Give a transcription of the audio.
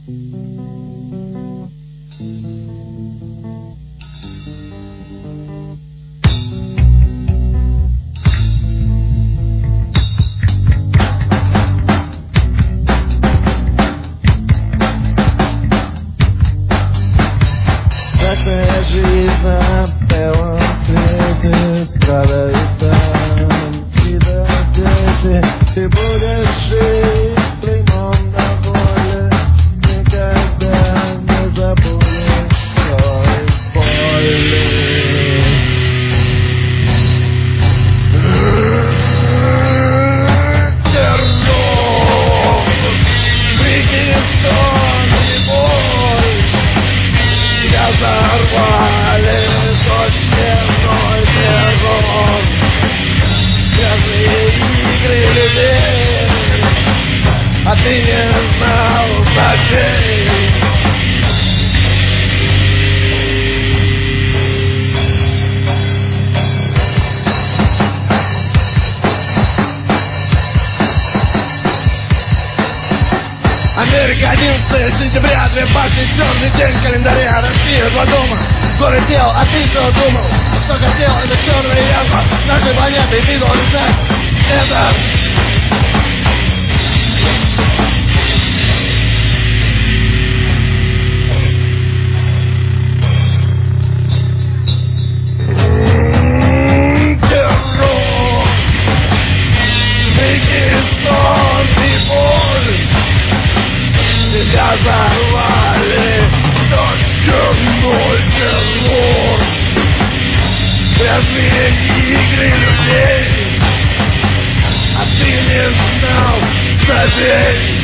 Такая жизнь на белом свете, страдают там и до дети. Ты будешь жить клеймом на воле, никогда не забудешь той боли. Террор, крики, стон и боль тебя взорвали, точно террор. Грязные игры людей, а ты не знал, забей. Америка, 11 сентября, две башни, черный день календаря. Россия, два дома, город дел, а ты что думал? Что хотел, это черная язва нашей планеты, ты должен знать это. Террор, крики, сон и боль тебя взорвали, точно террор. Грязные игры людей, а ты не знал, забей.